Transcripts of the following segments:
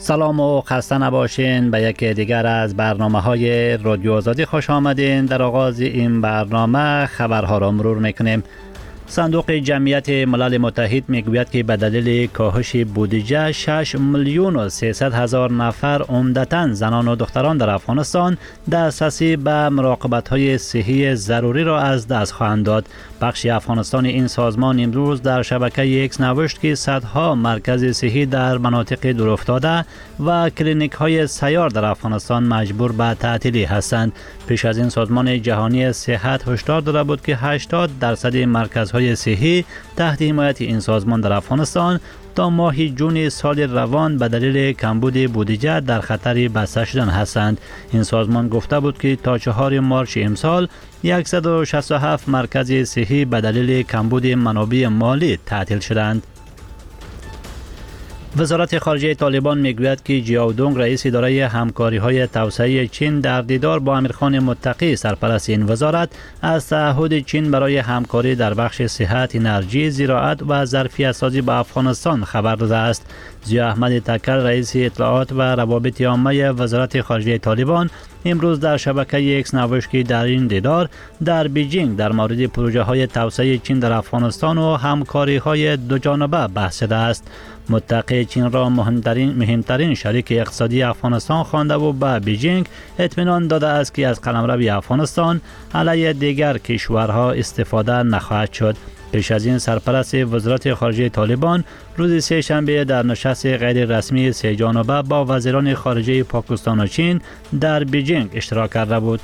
سلام و خسته نباشین. به یکی دیگر از برنامه‌های رادیو آزادی خوش آمدین. در آغاز این برنامه خبرها را مرور میکنیم. صندوق جمعیت ملل متحد میگوید که به دلیل کاهش بودجه 6 میلیون و 300 هزار نفر عمدتاً زنان و دختران در افغانستان دسترسی به مراقبت‌های صحی ضروری را از دست خواهند داد. بخش افغانستان این سازمان امروز در شبکه ایکس نوشت که صدها مرکز صحی در مناطق دورافتاده و کلینیک‌های سیار در افغانستان مجبور به تعطیلی هستند. پیش از این سازمان جهانی صحت هشدار داده بود که 80% مرکزهای صحی تحت حمایت این سازمان در افغانستان تا ماه جون سال روان به دلیل کمبود بودجه در خطر بسته شدن هستند. این سازمان گفته بود که تا 4 مارس امسال 167 مرکز صحی به دلیل کمبود منابع مالی تعطیل شدند. وزارت خارجه طالبان میگوید که جیاودونگ رئیس اداره همکاری‌های توسعه چین در دیدار با امیرخان متقی سرپرست این وزارت از تعهد چین برای همکاری در بخش صحت، انرژی، زراعت و ظرفیت سازی با افغانستان خبر داده است. ضیاء احمد تکل رئیس اطلاعات و روابط عامه وزارت خارجه طالبان امروز در شبکه ایکس نوشت که در این دیدار در بیجینگ در مورد پروژه‌های توسعه چین در افغانستان و همکاری‌های دوجانبه بحث شده است. متقی چین را مهمترین شریک اقتصادی افغانستان خوانده و به بیجینگ اطمینان داده است که از قلمرو افغانستان علیه دیگر کشورها استفاده نخواهد شد. پیش از این سرپرست وزارت خارجه طالبان روز سه شنبه در نشست غیر رسمی سه جانبه با وزیران خارجه پاکستان و چین در بیجینگ اشتراک کرده بود.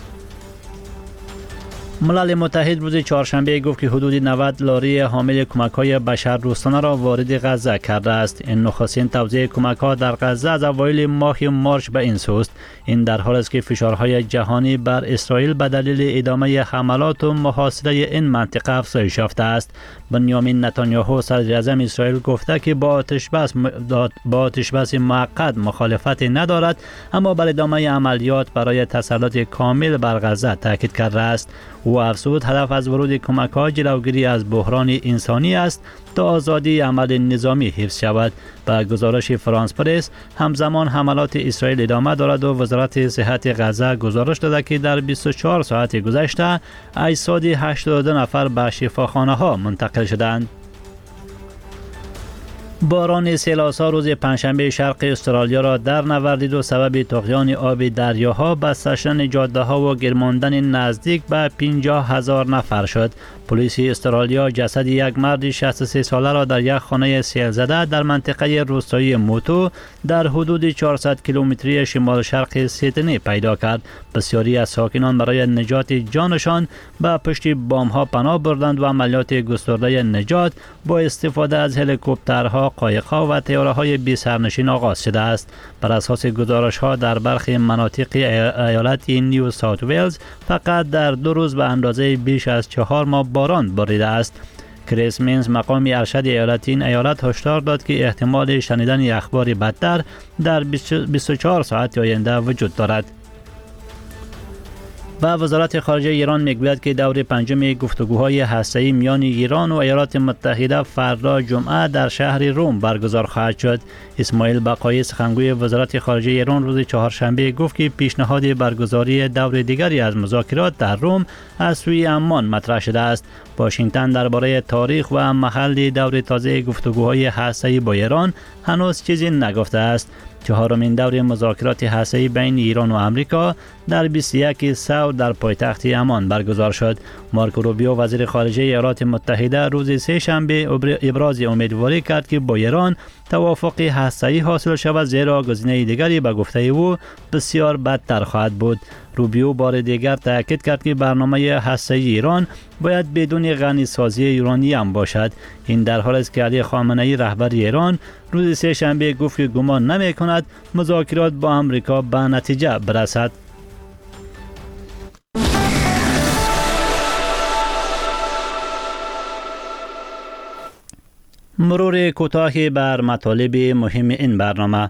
ملل متحد روز چهارشنبه گفت که حدود 90 لاری حامل کمک‌های بشردوستانه را وارد غزه کرده است. این نخستین توزیع کمک‌ها در غزه از اوایل ماه مارس به این سوست. این در حالی است که فشارهای جهانی بر اسرائیل به دلیل ادامه حملات و محاصره این منطقه افزایش یافته است. بنیامین نتانیاهو صدر اعظم اسرائیل گفته که با آتش بس موقت مخالفت ندارد، اما بر ادامه عملیات برای تسلط کامل بر غزه تاکید کرده است. او افزود هدف از ورود کمک‌ها جلوگیری از بحران انسانی است تا آزادی عمل نظامی حفظ شود. با گزارش فرانس پرس همزمان حملات اسرائیل ادامه دارد و وزارت صحت غزه گزارش داده که در 24 ساعت گذشته اجساد 82 نفر به شفاخانه‌ها منتقل شدند. باران سیلاسا روز پنجشنبه شرق استرالیا را در نوردید و سبب طغیان آب دریاها، بسته شدن جاده‌ها و گرماندن نزدیک به 50,000 نفر شد. پلیس استرالیا جسد یک مرد 63 ساله را در یک خانه سیل زده در منطقه روستایی موتو در حدود 400 کیلومتری شمال شرق سیدنی پیدا کرد. بسیاری از ساکنان برای نجات جانشان به پشت بام‌ها پناه بردند و عملیات گسترده نجات با استفاده از هلیکوپترها، قایق‌ها و طیاره‌های بی سرنشین آغاز شده است. بر اساس گزارش‌ها در برخی مناطق ایالت نیو ساوت ویلز فقط در 2 روز به اندازه بیش از 4 ماه باران باریده است. کریس مینز مقام ارشد ایالتی این ایالت هشدار داد که احتمال شنیدن اخبار بدتر در 24 ساعت آینده وجود دارد. و وزارت خارجه ایران میگوید که دور پنجم گفتگوهای هسته‌ای میان ایران و ایالات متحده فردا جمعه در شهر روم برگزار خواهد شد. اسماعیل بقایی سخنگوی وزارت خارجه ایران روز چهارشنبه گفت که پیشنهاد برگزاری دور دیگری از مذاکرات در روم از سوی عمان مطرح شده است. واشنگتن درباره تاریخ و محل دور تازه گفتگوهای هسته‌ای با ایران هنوز چیزی نگفته است. 4مین دور مذاکرات هسته‌ای بین ایران و آمریکا در 21 ثور در پایتخت عمان برگزار شد. مارکو روبیو وزیر خارجه ایالات متحده روز سه شنبه ابراز امیدواری کرد که با ایران توافق هسته‌ای حاصل شود، زیرا گزینه دیگری به گفته او بسیار بدتر خواهد بود. روبیو بار دیگر تاکید کرد که برنامه هسته‌ای ایران باید بدون غنی‌سازی یورانیم باشد. این در حالی است که علی خامنه‌ای رهبر ایران روز سه شنبه گفت که گمان نمی‌کند مذاکرات با آمریکا به نتیجه برسد. مرور کوتاهی بر مطالب مهم این برنامه.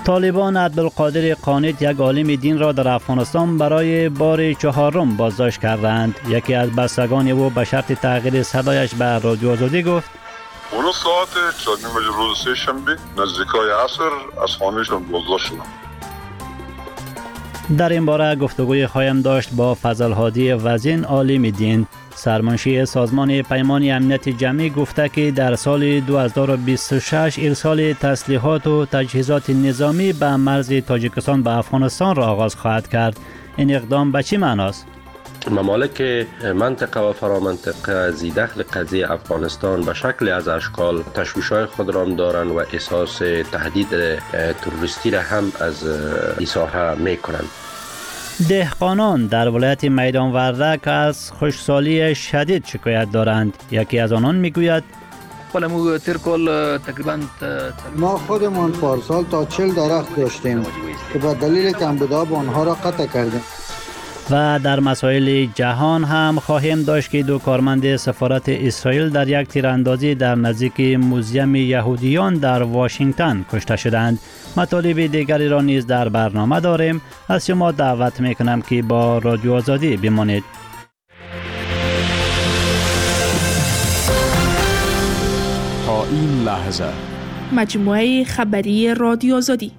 طالبان عبدالقادر قانت، یک عالم دین را در افغانستان برای بار 4 بازداشت کردند. یکی از بستگان او به شرط تغییر صدایش به رادیو آزادی گفت: اون ساعت 4 روز سه شنبه نزدیکای عصر از خانهشان بازداشت شدم. در این باره گفتگوی خواهیم داشت با فضل هادی وزین، عالم دین. سرمنشی سازمان پیمان امنیت جمعی گفته که در سال 2026 ارسال تسلیحات و تجهیزات نظامی به مرز تاجیکستان به افغانستان را آغاز خواهد کرد. این اقدام به چی معناست؟ ممالک منطقه و فرامنطقه زیدخل قضیه افغانستان به شکل از اشکال تشویش‌های خود را دارند و احساس تهدید تروریستی را هم از این ساحه می‌کنند. دهقانان در ولایت میدان وردک از خشکسالی شدید شکایت دارند. یکی از آنان میگوید: ما خودمان پارسال تا 40 درخت داشتیم که به دلیل کمبودآب آنها را قطع کردیم. و در مسائل جهان هم خواهیم داشت که 2 کارمند سفارت اسرائیل در یک تیراندازی در نزدیک موزیم یهودیان در واشنگتن کشته شدند. مطالب دیگری را نیز در برنامه داریم. از شما دعوت میکنم که با رادیو آزادی بمانید. تا این لحظه مجموعه خبری رادیو آزادی.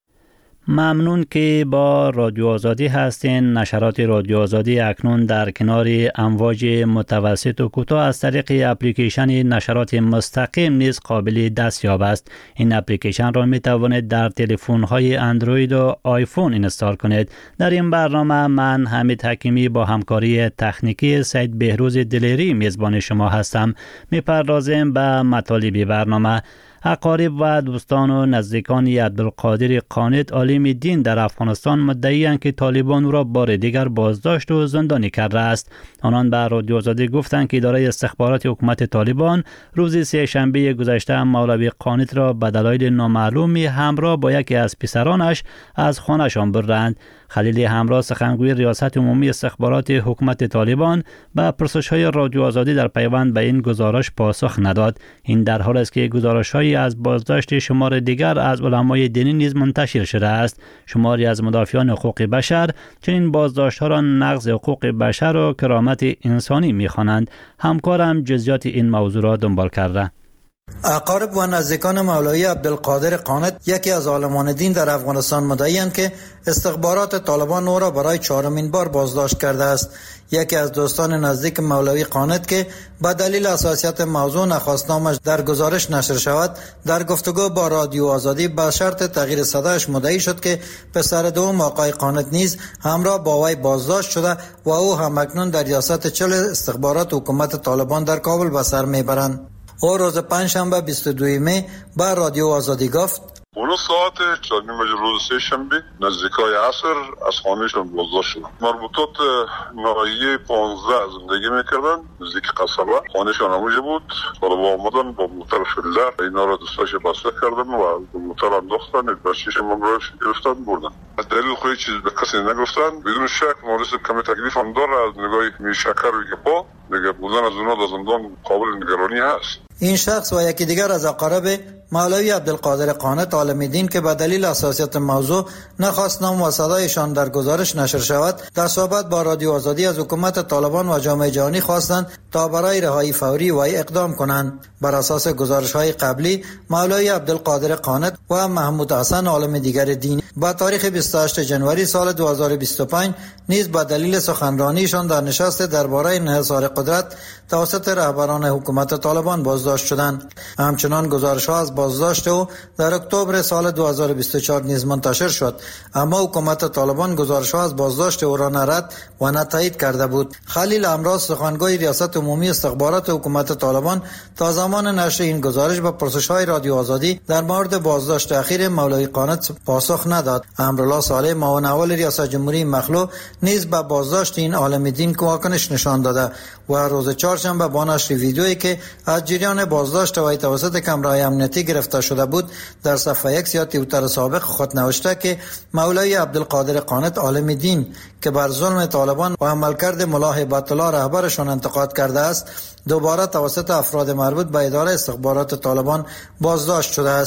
ممنون که با رادیو آزادی هستین. نشرات رادیو آزادی اکنون در کنار امواج متوسط و کوتاه از طریق اپلیکیشن نشرات مستقیم نیز قابل دستیاب است. این اپلیکیشن را می توانید در تلفن های اندروید و آیفون اینستال کنید. در این برنامه من حمید حکیمی با همکاری تکنیکی سید بهروز دلیری میزبان شما هستم. می پردازیم به مطالب برنامه. اقارب و دوستان و نزدیکان عبدالقادر قانت، عالم دین در افغانستان، مدعی‌اند که طالبان او را بار دیگر بازداشت و زندانی کرده است. آنان به رادیو آزادی گفتند که اداره استخبارات حکومت طالبان روز سه شنبه گذشته مولوی قانت را به دلایل نامعلومی همراه با یکی از پسرانش از خانه‌شان بردند. خلیل همراه، سخنگوی ریاست عمومی استخبارات حکومت طالبان، به پرسش‌های رادیو آزادی در پیوند به این گزارش پاسخ نداد. این در حالی است که گزارش‌های از بازداشت شمار دیگر از علمای دینی نیز منتشر شده است. شماری از مدافعان حقوق بشر چنین بازداشت‌ها را نقض حقوق بشر و کرامت انسانی می‌خوانند. همکارم جزئیات این موضوع را دنبال کرده. اقارب و نزدیکان مولوی عبدالقادر قانت، یکی از عالمان دین در افغانستان، مدعی‌اند که استخبارات طالبان او را برای 4مین بار بازداشت کرده است. یکی از دوستان نزدیک مولوی قانت که به دلیل حساسیت موضوع نخواستنامش در گزارش نشر شود، در گفتگو با رادیو آزادی به شرط تغییر صدایش مدعی شد که پسر دوم آقای قانت نیز همراه با وی بازداشت شده و او هم اکنون در ریاست 40 استخبارات حکومت طالبان در کابل به سر میبرند. او روز پنجشنبه 22 می با رادیو آزادی گفت: اون ساعت 4 روز سه شنبه نزدیکای عصر از خانهشان بازداشت شدم. مربوطات ناحیه 15 زندگی میکردن، نزدیک قصبه. خانهشان همونجا بود. طالبا آمدن با موتر فیلدر اینا را دستاش بسته کردن و با موتر انداختن، بچه‌ش ممرایش گرفتن بردن. دلیل خودی چیز به کسی نگفتن. بدون شک مورد کمی تکلیف هم داره از نگاه شکر و گپا. دیگه بودن از اونها در زندان قابل نگرانی هست. این شخص و یکی دیگر از اقارب مولوی عبدالقادر قانت، عالم دین که به دلیل حساسیت موضوع نخواست نام و صدایشان در گزارش نشر شود، در صحبت با رادیو آزادی از حکومت طالبان و جامعه جهانی خواستند تا برای رهایی فوری وی اقدام کنند. بر اساس گزارش‌های قبلی، مولوی عبدالقادر قانت و محمود حسن، عالم دیگر دینی، با تاریخ 28 جنوری سال 2025 نیز به دلیل سخنرانیشان در نشست درباره انحصار قدرت توسط رهبران حکومت طالبان بازداشت شدند. همچنان گزارش‌ها از بازداشت او در اکتبر سال 2024 نیز منتشر شد، اما حکومت طالبان گزارش‌ها از بازداشت او را نه رد و نه تایید کرده بود. خلیل همراه، سخنگوی ریاست عمومی استخبارات حکومت طالبان، تا زمان نشر این گزارش به پرسش‌های رادیو آزادی در مورد بازداشت اخیر مولوی قانت پاسخ نداد. امرالله صالح، معاون اول ریاست جمهوری مخلوع، نیز به بازداشت این عالم دین واکنش نشان داده و روز چهارشنبه با نشر ویدیویی که از جریان بازداشت وی توسط کمرهای امنیتی گرفته شده بود در صفحه ایکس یا توییتر سابق خود نوشته که مولوی عبدالقادر قانت، عالم دین که بر ظلم طالبان و عملکرد ملا هیبت الله رهبرشان انتقاد کرده است، دوباره توسط افراد مربوط به اداره استخبارات طالبان بازداشت شده است.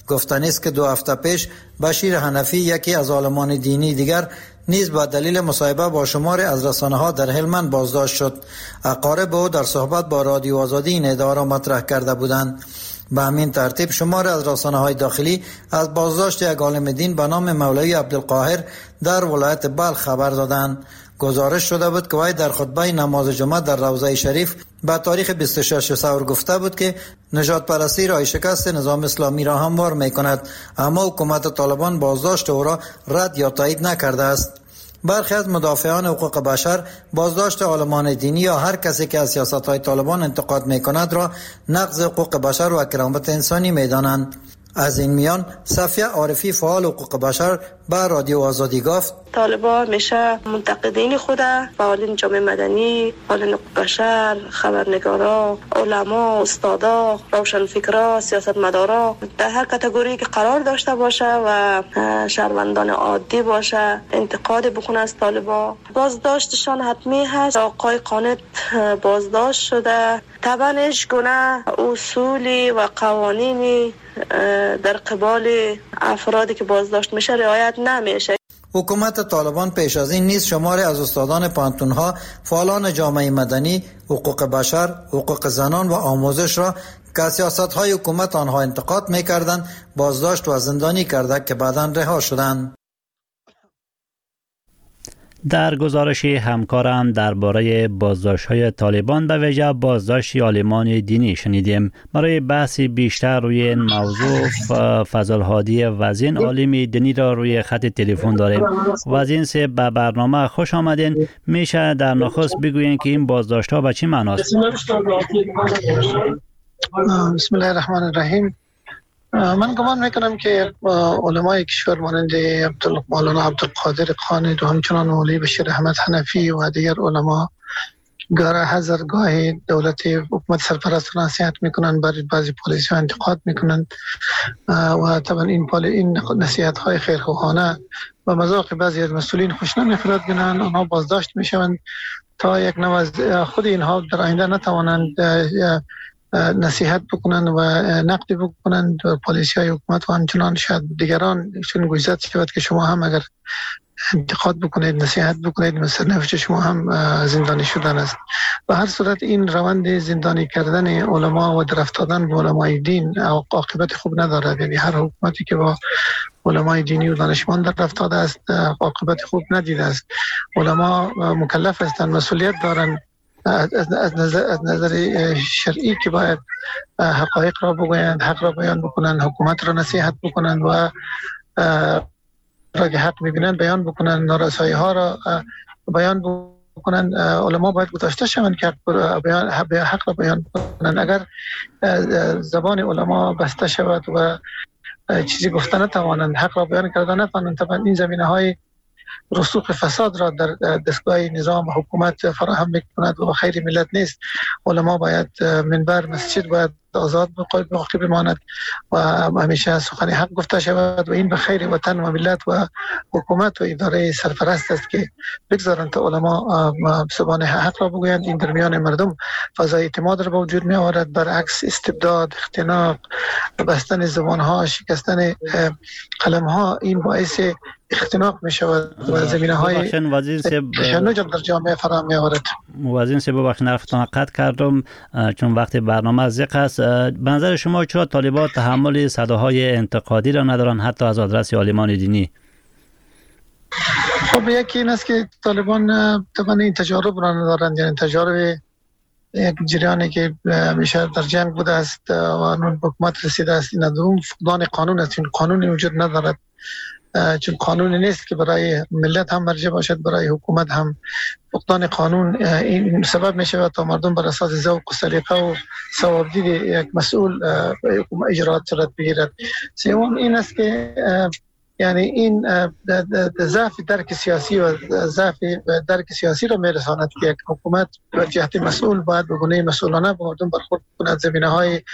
گفتنی است که 2 هفته پیش بشیر حنفی یکی از عالمان دینی دیگر نیز به دلیل مصاحبه با شماری از رسانه‌ها در هلمند بازداشت شد. اقارب او در صحبت با رادیو آزادی این ادعا را مطرح کرده بودند. به همین ترتیب شماری از رسانه‌های داخلی از بازداشت یک عالم دین به نام مولوی عبدالقاهر در ولایت بلخ خبر دادند. گزارش شده بود که وی در خطبه نماز جمعه در روضه شریف به تاریخ 26 ثور گفته بود که نژاد پرستی رای شکست نظام اسلامی را هموار می کند، اما حکومت طالبان بازداشت او را رد یا تایید نکرده است. برخی از مدافعان حقوق بشر بازداشت عالمان دینی یا هر کسی که از سیاست‌های طالبان انتقاد می‌کند را نقض حقوق بشر و کرامت انسانی می‌دانند. از این میان صفیه عارفی فعال حقوق بشر به رادیو آزادی گفت طالبان همیشه منتقدین خود، فعالین جامعه مدنی، فعالین حقوق بشر، خبرنگارا، علما، استادا، روشنفکرا، سیاستمدارا در هر کاتگوری که قرار داشته باشه و شهروندان عادی باشه انتقاد بکنه از طالبان. بازداشتشان حتمی هست. آقای قانت بازداشت شده. طبعا هیچ گونه اصولی و قوانینی در قبال افرادی که بازداشت میشه رعایت نمیشه. حکومت طالبان پیش از این نیز شماری از استادان پانتونها، فعالان جامعه مدنی، حقوق بشر، حقوق زنان و آموزش را که سیاست‌های حکومت آنها انتقاد می‌کردند بازداشت و زندانی کرده که بعداً رها شدند. در گزارش همکارم درباره بازداشت‌های طالبان به ویژه بازداشت عالمان دینی شنیدیم. برای بحثی بیشتر روی این موضوع فضل‌هادی وزین عالم دینی را روی خط تلفن داریم. وزین سے به برنامه خوش آمدین. میشه در نخست بگویین که این بازداشت‌ها به چی معناست؟ بسم الله الرحمن الرحیم. من گمان میکنم که علمای کشور مانند مولانا عبدالقادر قانت و همچنان مولوی بشیر احمد حنفی و دیگر علما گاه هزارگاه دولت حکومت سرپرست را نصیحت میکنن، برای بعضی پالیسی ها انتقاد میکنن و طبعا این نصیحت های خیرخواهانه و مذاق بعضی از مسئولین خوش نمیخورد بینن، آنها بازداشت میشوند تا یک نوع از خود اینها در آینده نتوانند نصیحت بکنند و نقد بکنند پالیسی های حکومت و همچنان شاید دیگران چون گوشزد شود که شما هم اگر انتقاد بکنید، نصیحت بکنید، مثل نفش شما هم زندانی شدن است. و هر صورت این روند زندانی کردن علما و در افتادن به علمای دین عاقبت خوب ندارد. یعنی هر حکومتی که با علمای دینی و دانشمند در افتاده است عاقبت خوب ندیده است. علما مکلف هستند، مسئولیت دارند از نظر شرعی که باید حقایق را بگویند، حق را بیان بکنند، حکومت را نصیحت بکنند و را که حق میبینند بیان بکنند، نارسایی ها را بیان بکنند. علما باید گذاشته شوند که حق را بیان بکنند. اگر زبان علما بسته شود و چیزی گفته نتوانند، حق را بیان کرده نتوانند، طبعا این زمینه های رسوخ فساد را در دستگاه نظام حکومت فراهم میکند و خیر ملت نیست. علما باید منبر مسجد باید آزاد باقی بماند و همیشه سخن حق گفته شود و این به خیر وطن و ملت و حکومت و اداره سرپرست است که بگذارند تا علما زبان حق را بگویند. این در میان مردم فضای اعتماد را به وجود می آورد، برعکس استبداد، اختناق، بستن زبان ها، شکستن قلم ها این باعث اختناق می شود و زمینه های تشنج در جامعه فراهم می آورد. وزین سے ببخشید حرفتان قطع کردم چون وقت برنامه ضیق است. به نظر شما چرا طالبان تحمل صداهای انتقادی را ندارن حتی از آدرس عالمان دینی؟ خب یکی این است که طالبان طبعا این تجارب را ندارند، یعنی تجارب یک جریانی که همیشه در جنگ بوده است و نون حکومت رسیده است، این دوم فقدان قانون است. چون قانونی وجود ندارد، چون قانونی نیست که برای ملت هم مرجع باشد، برای حکومت هم. فقدان قانون این سبب می شود تا مردم بر اساس ذوق و سلیقه و ثوابدید یک مسئول اجرات صورت بگیرد. سوم این است که یعنی این ضعف درک سیاسی و ضعف درک سیاسی را میرساند که یک حکومت و جهت مسئول باید به گونه مسئولانه با مردم برخورد کند، زمینه های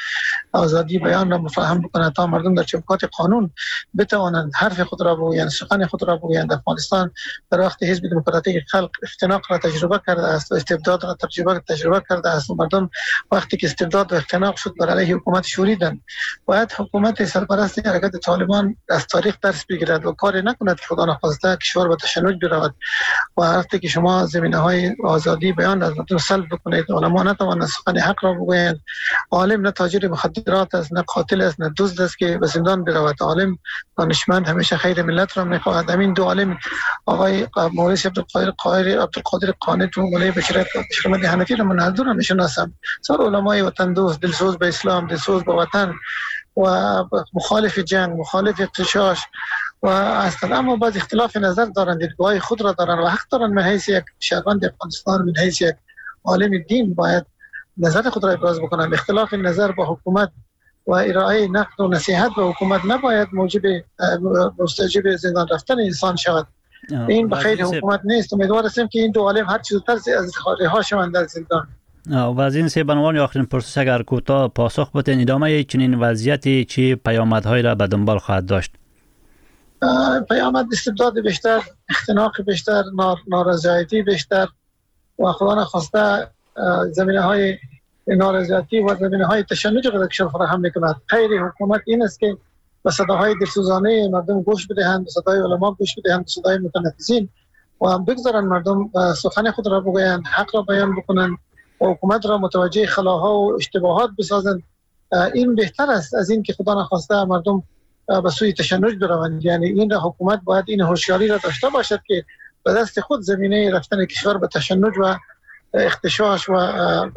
آزادی بیان را مفهم بکنه تا مردم در چوکات قانون بتوانند حرف خود را بگویند، سخن خود را بگویند. افغانستان در وقت حزب دموکراتیک خلق اختناق را تجربه کرده است و استبداد را تجربه کرده است و مردم وقتی که استبداد و اختناق شد بر علیه حکومت شوریدند. باید حکومت سرپرست حرکت طالبان از تاریخ درس بگیرد و کاری نکند که خدا نخواسته کشور به تشنج برود و وقتی که شما زمینه‌های آزادی بیان از مردم سلب بکنید، علما نتوانند سخن حق را بگویند. عالم نه تاجر مخدرات است، نه قاتل است، نه دزد است که به زندان برود. عالم دانشمند همیشه خیر ملت را می‌خواهد. همین دو عالم آقای مولوی عبدالقادر قانی و مولوی بشیر احمد حنفی را من هر دو را می‌شناسم. سر علمای وطن دوست، دلسوز به اسلام، دلسوز به وطن و مخالف جنگ، مخالف اغتشاش و اصلا، اما بعض اختلاف نظر دارند، دیدگاه خود را دارند و حق دارند. من حیث یک شهروند افغانستان، من حیث یک عالم دین باید نظر خود را ابراز بکنم. اختلاف نظر با حکومت و ارائه نقد و نصیحت به حکومت نباید مستوجب زندان رفتن انسان شود. این به خیر حکومت نیست. امیدوار هستم که این دو عالم هر چیز تر از رها شوند در زندان. و از این سه بنوان آخرین پرسش اگر کوتاه پاسخ بدین، ادامه چنین وضعیتی چی پیامدهای را به دنبال خواهد داشت؟ پیامد استبداد بیشتر، اختناق بیشتر، نارضایتی بیشتر و خدا نخواسته زمینه‌های نارضایتی و زمینه‌های تشنج را در کشور فراهم می‌کند. خیر حکومت این است که به صداهای دلسوزانه مردم گوش بدهند، به صدای علما گوش بدهند، به صدای متنفذین و بگذارند مردم سخن خود را بگویند، حق را بیان بکنند و حکومت را متوجه خلاها و اشتباهات بسازند. این بهتر است از این که خدا نخواسته مردم به سوی تشنج بروند. یعنی این را حکومت باید این هوشیاری را داشته باشد که به دست خود زمینه رفتن کشور به تشنج و اغتشاش و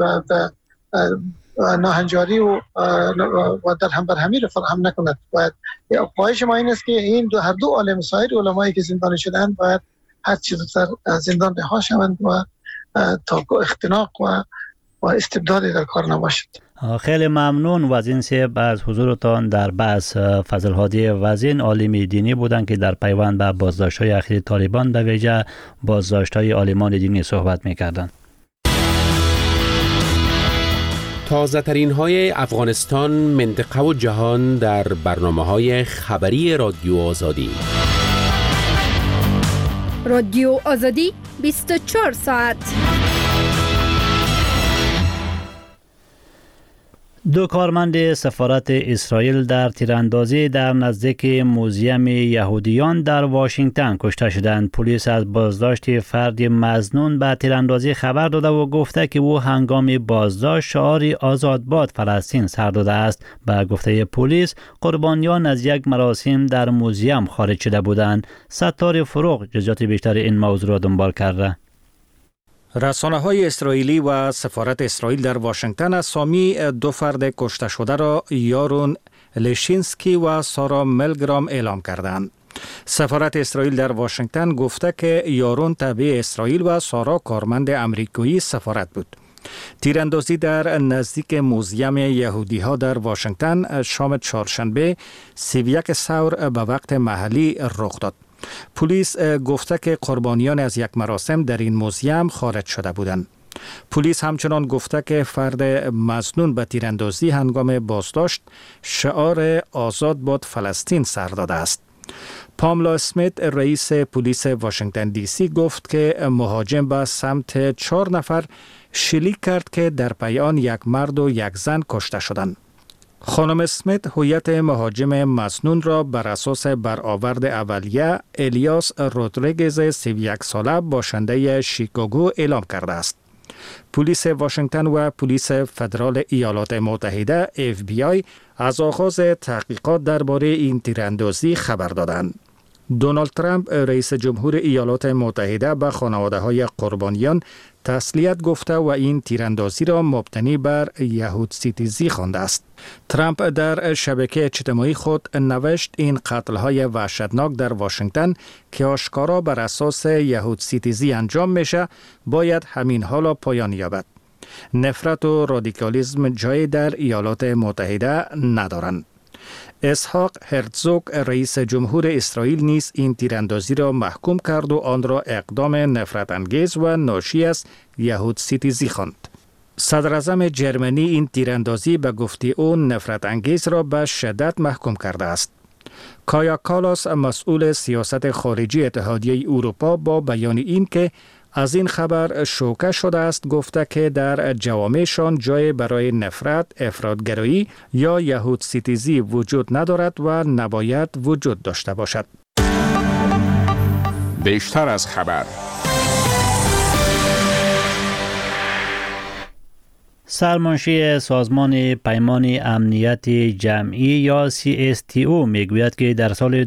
ناهنجاری و در هم برهمی را فراهم نکند. باید خواهش ما این است که این هر دو عالم، سایر علمایی که زندانی شدند باید هر چیز زودتر از زندان رها شوند و تا اختناق و استبدادی در کار نباشد. خیلی ممنون و از این سه از حضورتان در بحث. فضل هادی وزین عالم دینی بودند که در پیوند به بازداشت‌های اخیر طالبان به ویژه بازداشت‌های عالمان دینی صحبت می‌کردند. تازه ترین های افغانستان، منطقه و جهان در برنامه‌های خبری رادیو آزادی. رادیو آزادی 24 ساعت. دو کارمند سفارت اسرائیل در تیراندازی در نزدیک موزیم یهودیان در واشنگتن کشته شدند. پلیس از بازداشت فرد مظنون به تیراندازی خبر داده و گفته که او هنگام بازداشت شعار آزاد باد فلسطین سر داده است. به گفته پلیس قربانیان از یک مراسم در موزیم خارج شده بودند. ستار فروغ جزئیات بیشتر این موضوع را دنبال کرده. رسانه‌های اسرائیلی و سفارت اسرائیل در واشنگتن اسامی دو فرد کشته شده را یارون لشینسکی و سارا ملگرام اعلام کردند. سفارت اسرائیل در واشنگتن گفته که یارون تابع اسرائیل و سارا کارمند امریکایی سفارت بود. تیراندازی در نزدیک موزیم یهودی‌ها در واشنگتن شام چهارشنبه 31 ثور به وقت محلی رخ داد. پلیس گفته که قربانیان از یک مراسم در این موزیم خارج شده بودند. پلیس همچنان گفته که فرد مظنون به تیراندازی هنگام بازداشت شعار آزاد باد فلسطین سر داده است. پاملا اسمیت رئیس پلیس واشنگتن دی سی گفت که مهاجم به سمت 4 نفر شلیک کرد که در پی آن یک مرد و یک زن کشته شدند. خانم اسمیت هویت مهاجم مظنون را بر اساس برآورد اولیه الیاس رودریگز 31 ساله باشنده شیکاگو اعلام کرده است. پلیس واشنگتن و پلیس فدرال ایالات متحده FBI از آغاز تحقیقات درباره این تیراندازی خبر دادند. دونالد ترامپ رئیس جمهور ایالات متحده به خانواده‌های قربانیان تسلیت گفته و این تیراندازی را مبتنی بر یهود ستیزی خوانده است. ترامپ در شبکه اجتماعی خود نوشت این قتل‌های وحشتناک در واشنگتن که آشکارا بر اساس یهود ستیزی انجام میشه باید همین حالا پایان یابد. نفرت و رادیکالیسم جای در ایالات متحده ندارند. اسحاق هرتزوگ رئیس جمهور اسرائیل نیز این تیراندازی را محکوم کرد و آن را اقدام نفرت انگیز و ناشی از یهود ستیزی خواند. صدر اعظم جرمنی این تیراندازی به گفته او نفرت انگیز را به شدت محکوم کرده است. کایا کالاس مسئول سیاست خارجی اتحادیه اروپا با بیان این که از این خبر شوکه شده است گفته که در جوامعشان جای برای نفرت، افراطگرایی یا یهود ستیزی وجود ندارد و نباید وجود داشته باشد. بیشتر از خبر. سرمنشی سازمان پیمان امنیت جمعی یا CSTO میگوید که در سال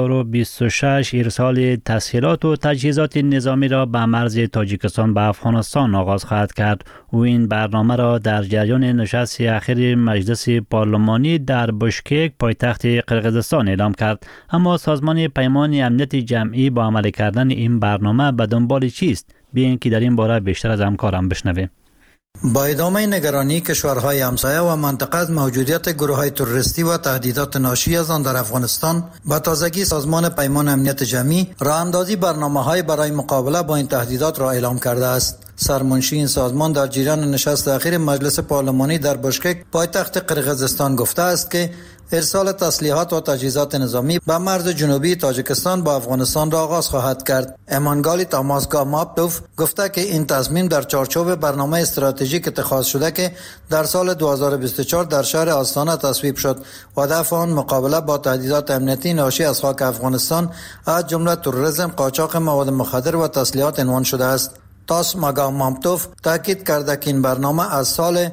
2026 ارسال تسهیلات و تجهیزات نظامی را به مرز تاجیکستان به افغانستان آغاز خواهد کرد. او این برنامه را در جریان نشست اخیر مجلس پارلمانی در بشکک پایتخت قرقیزستان اعلام کرد. اما سازمان پیمان امنیت جمعی با عمل کردن این برنامه به دنبال چیست؟ بیایید که در این باره بیشتر از همکارم بشنویم. با ادامه نگرانی کشورهای همسایه و منطقه از موجودیت گروه‌های تروریستی و تهدیدات ناشی از آن در افغانستان، به تازگی سازمان پیمان امنیت جمعی راه‌اندازی برنامه‌های برای مقابله با این تهدیدات را اعلام کرده است. سرمنشی این سازمان در جریان نشست اخیر مجلس پارلمانی در بشکک پایتخت قرقیزستان گفته است که ارسال تسلیحات و تجهیزات نظامی به مرز جنوبی تاجیکستان با افغانستان را آغاز خواهد کرد. امانگالی تاماسگا ماپتوف گفته که این تصمیم در چارچوب برنامه استراتژیک اتخاذ شده که در سال 2024 در شهر آستانه تصویب شد و هدف آن مقابله با تهدیدات امنیتی ناشی از خاک افغانستان از جمله تروریسم، قاچاق مواد مخدر و تسلیحات عنوان شده است. تاماسگا ماپتوف تاکید کرده که این برنامه از سال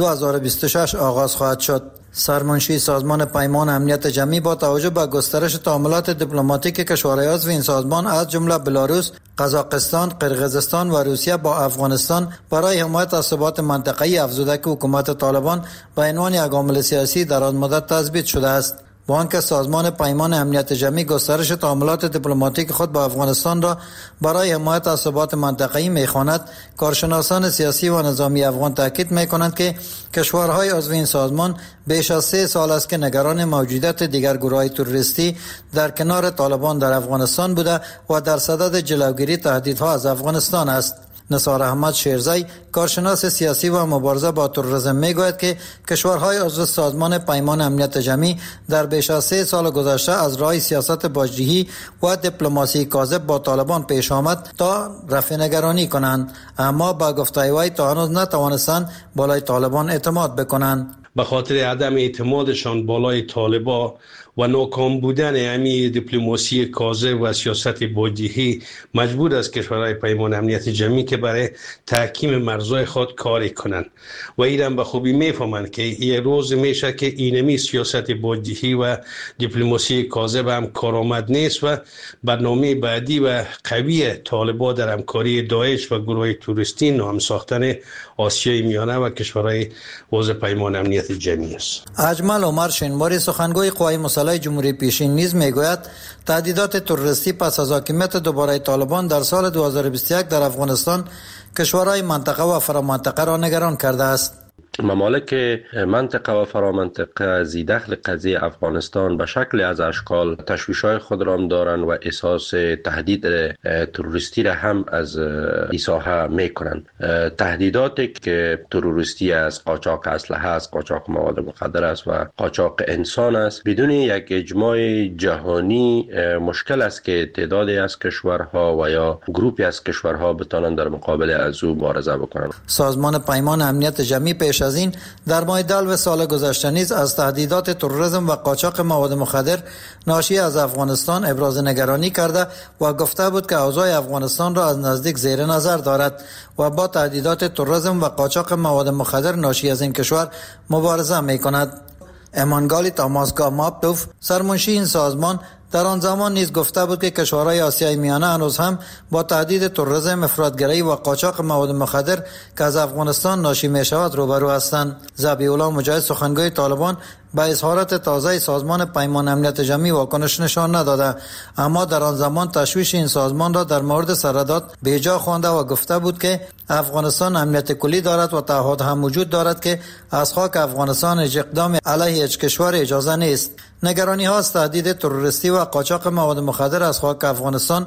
2026 آغاز خواهد شد. سرمنشی سازمان پیمان امنیت جمعی با توجه به گسترش تعاملات دیپلماتیک کشورهای عضو این سازمان از جمله بلاروس، قزاقستان، قرقیزستان و روسیه با افغانستان برای حمایت از ثبات منطقه‌ای افزوده که حکومت طالبان به عنوان یک عامل سیاسی دراز مدت تثبیت شده است. با آنکه سازمان پیمان امنیت جمعی گسترش تعاملات دیپلماتیک خود با افغانستان را برای حمایت از ثبات منطقه‌ای می‌خواند، کارشناسان سیاسی و نظامی افغان تاکید می‌کنند که کشورهای عضو این سازمان بیش از 3 سال است که نگران موجودیت دیگر گروه‌های تروریستی در کنار طالبان در افغانستان بوده و در صدد جلوگیری تهدیدها از افغانستان است. نثار احمد شیرزی، کارشناس سیاسی و مبارزه با تروریسم، میگوید که کشورهای عضو سازمان پیمان امنیت جمعی در بیش از 3 سال گذشته از راه سیاست باج‌دهی و دیپلماسی کاذب با طالبان پیش آمد تا رفع نگرانی کنند، اما با گفته وی تا هنوز نتوانستند بالای طالبان اعتماد بکنند. به خاطر عدم اعتمادشان بالای طالبان و ناکام بودن امی دیپلماسی کاذب و سیاست باج‌دهی مجبور است کشورهای پیمان امنیت جمعی که برای تحکیم مرزهای خود کاری کنند و ایران به خوبی میفهمند که یه روز میشه که اینمی سیاست باج‌دهی و دیپلماسی کاذب هم کارآمد نیست و برنامه بعدی و قوی طالبان در همکاری داعش و گروه تروریستی نام ساختن آسیای میانه و کشورهای عضو پیمان امنیت جمعی است. اجمل عمر شینواری، سخنگوی قوای مسلح جمهوری پیشین، نیز میگوید تهدیدات تروریستی پس از حاکمیت دوباره طالبان در سال 2021 در افغانستان کشورهای منطقه و فرامنطقه را نگران کرده است. ممالک منطقه و فرامنطقه ذی‌دخل قضیه افغانستان به شکل از اشکال تشویش‌های خود را دارند و احساس تهدید تروریستی را هم از این ساحه می‌کنند. تهدیداتی که تروریستی است، قاچاق اسلحه است، قاچاق مواد مخدر است و قاچاق انسان است، بدون یک اجماع جهانی مشکل است که تعدادی از کشورها و یا گروپی از کشورها بتوانند در مقابل از او مبارزه بکنند. سازمان پیمان امنیت جمعی پیش از این در ماه دلو سال گذشته نیز از تهدیدات تروریسم و قاچاق مواد مخدر ناشی از افغانستان ابراز نگرانی کرده و گفته بود که اوضاع افغانستان را از نزدیک زیر نظر دارد و با تهدیدات تروریسم و قاچاق مواد مخدر ناشی از این کشور مبارزه می‌کند. امانگالی تاماسگا ماپتوف، سرمنشی این سازمان، در آن زمان نیز گفته بود که کشورهای آسیای میانه هنوز هم با تهدید تروریسم، افراطگرایی و قاچاق مواد مخدر که از افغانستان ناشی می شود روبرو هستند. ذبیح الله مجاهد، سخنگوی طالبان، به اظهارات تازه سازمان پیمان امنیت جمعی واکنش نشان نداده، اما در آن زمان تشویش این سازمان را در مورد سرحدات بیجا خوانده و گفته بود که افغانستان امنیت کلی دارد و تعهد هم وجود دارد که از خاک افغانستان هیچ اقدام علیه هیچ کشور اجازه نیست. نگرانی ها از تهدید تروریستی و قاچاق مواد مخدر از خاک افغانستان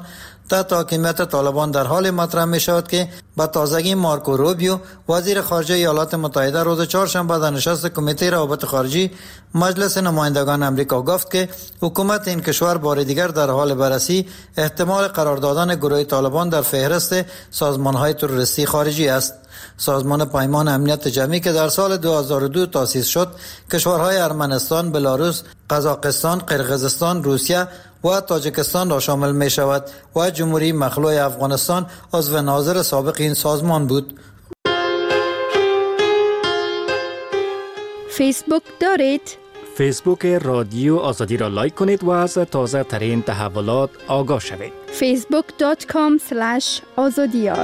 تحت حاکمیت طالبان در حال مطرح می شود که با تازگی مارکو روبیو وزیر خارجه ایالات متحده روز چهارشنبه در نشست کمیته روابط خارجی مجلس نمایندگان امریکا گفت که حکومت این کشور بار دیگر در حال بررسی احتمال قرار دادن گروه طالبان در فهرست سازمان‌های تروریستی خارجی است. سازمان پیمان امنیت جمعی که در سال 2002 تأسیس شد، کشورهای ارمنستان، بلاروس، قزاقستان، قرقیزستان، روسیه و تاجیکستان را شامل می شود و جمهوری مخلوع افغانستان عضو ناظر سابق این سازمان بود. فیسبوک دارید؟ فیسبوک رادیو آزادی را لایک کنید و از تازه ترین تحولات آگاه شوید. facebook.com/azadiyar.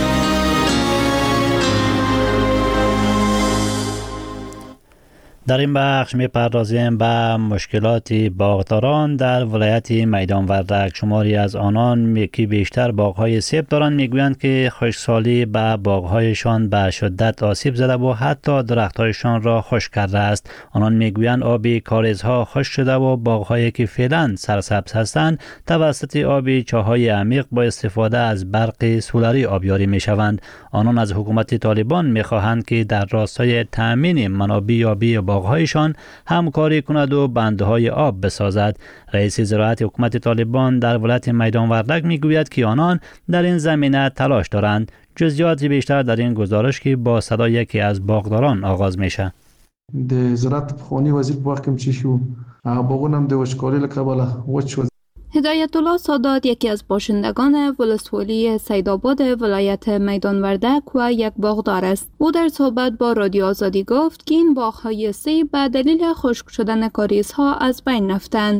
در این بخش می‌پردازیم به مشکلات باغداران در ولایت میدان وردک. شماری از آنان که بیشتر باغ‌های سیب دارند میگویند که خشکسالی به باغ‌هایشان به شدت آسیب زده و حتی درخت‌هایشان را خشک کرده است. آنان میگویند آب کاریزها خشک شده و باغ‌هایی که فعلا سرسبز هستند توسط آب چاه‌های عمیق با استفاده از برق سولاری آبیاری می‌شوند. آنان از حکومت طالبان می‌خواهند که در راستای تأمین منابع آبی باغ‌هایشان همکاری کند و بندهای آب بسازد. رئیس زراعت حکومت طالبان در ولایت میدان وردک میگوید که آنان در این زمینه تلاش دارند. جزئیات بیشتر در این گزارش که با صدای یکی از باغداران آغاز میشه. د زراعت پخوانی وزیر په وخت کې چې شو باغونه د وچکالۍ له کبله وچ شو. هدایت الله سادات یکی از باشندگان ولسوالی سیدآباد ولایت میدان وردک و یک باغدار است. او در صحبت با رادیو آزادی گفت که این باغ‌های سیب به دلیل خشک شدن کاریزها از بین رفتند.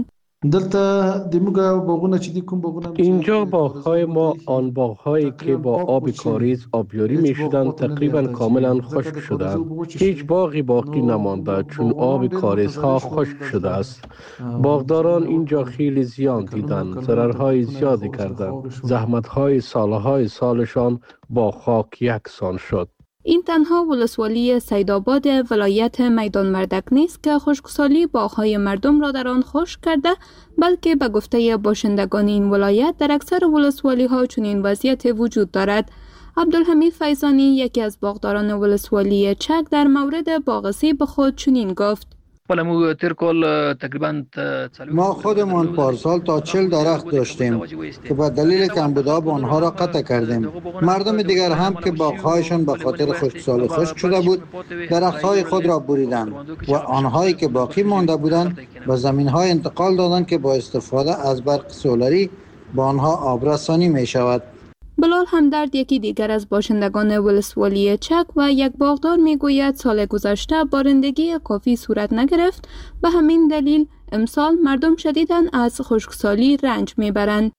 اینجا باغ‌های ما آن باغ‌هایی که با آب کاریز آبیاری می‌شدند تقریباً کاملاً خشک شدند. هیچ باغی باقی نمانده چون آب کاریزها خشک شده است. باغداران اینجا خیلی زیان دیدند، ضررهای زیادی کردند. زحمت‌های سالشان با خاک یکسان شد. این تنها ولسوالی سیدآباد ولایت میدان وردک نیست که خشکسالی باغ‌های مردم را در آن خشک کرده، بلکه به گفته باشندگان این ولایت در اکثر ولسوالی‌ها چنین وضعیت وجود دارد. عبدالحمید فیضانی یکی از باغداران ولسوالی چک در مورد باغ سیب خود چنین گفت: ما خودمان پارسال تا 40 درخت داشتیم که به دلیل کمبود آب آنها را قطع کردیم. مردم دیگر هم که باغ‌هایشان به خاطر خشکسالی خشک شده بود درخت‌های خود را بریدند و آنهایی که باقی مانده بودند به زمین‌های انتقال دادند که با استفاده از برق سولاری به آنها آبرسانی می‌شود. بلال همدرد یکی دیگر از باشندگان ولسوالی چک و یک باغدار میگوید سال گذشته بارندگی کافی صورت نگرفت، به همین دلیل امسال مردم شدیداً از خشکسالی رنج میبرند.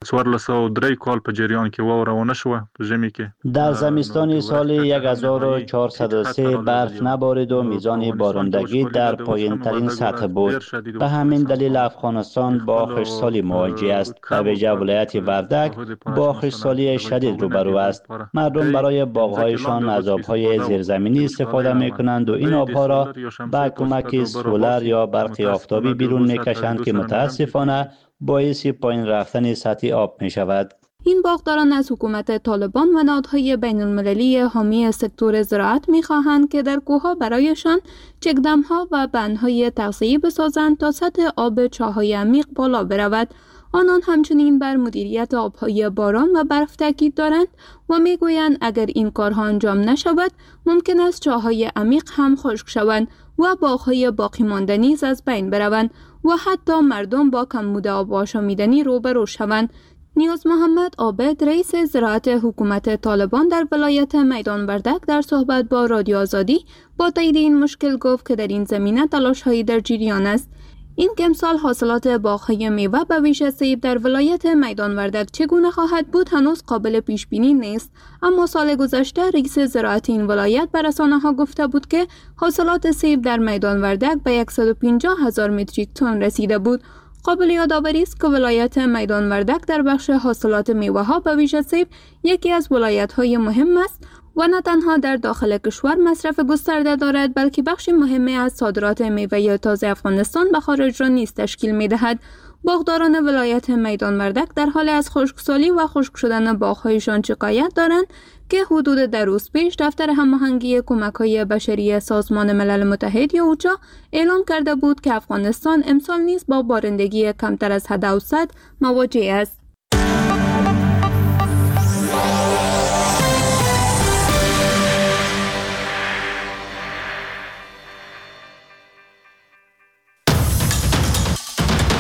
در زمستان سال 1403 برف نبارید و میزان بارندگی در پایین ترین سطح بود. به همین دلیل افغانستان با خشکسالی مواجه است. به ویژه ولایت وردک با خشکسالی شدید روبرو است. مردم برای باغ‌هایشان از آب‌های زیرزمینی استفاده می‌کنند و این آب‌ها را با کمک سولر یا برق آفتابی بیرون می‌کشند که متأسفانه باعث پایین رفتن سطح آب می شود. این باغداران از حکومت طالبان و نهادهای بین المللی حامی سکتور زراعت می خواهند که در کوهها برایشان چکدم‌ها و بندهای تغذیه‌ای بسازند تا سطح آب چاه‌های عمیق بالا برود. آنان همچنین بر مدیریت آبهای باران و برف تاکید دارند و می گویند اگر این کارها انجام نشود ممکن است چاه‌های عمیق هم خشک شوند و باغ‌های باقی مانده نیز از بین بروند و حتی مردم با کمبود آب آشامیدنی روبرو شوند. نیاز محمد عابد رئیس زراعت حکومت طالبان در ولایت میدان وردک در صحبت با رادیو آزادی با تایید این مشکل گفت که در این زمینه تلاش‌هایی در جریان است. این که امسال حاصلات باغ‌های میوه به ویژه سیب در ولایت میدان وردک چگونه خواهد بود هنوز قابل پیش بینی نیست، اما سال گذشته رئیس زراعت این ولایت به رسانه‌ها گفته بود که حاصلات سیب در میدان وردک به 150,000 متریک تن رسیده بود. قابل یادآوری است که ولایت میدان وردک در بخش حاصلات میوه‌ها به ویژه سیب یکی از ولایت‌های مهم است و نه تنها در داخل کشور مصرف گسترده دارد بلکه بخش مهمی از صادرات میوه تازه افغانستان به خارج را نیز تشکیل می‌دهد. باغداران ولایت میدان وردک در حال از خشکسالی و خشک شدن باغ‌هایشان شکایت دارند که حدود 2 روز پیش دفتر هماهنگی کمک‌های بشری سازمان ملل متحد یا اوچا اعلام کرده بود که افغانستان امسال نیز با بارندگی کمتر از حد اوسط مواجه است.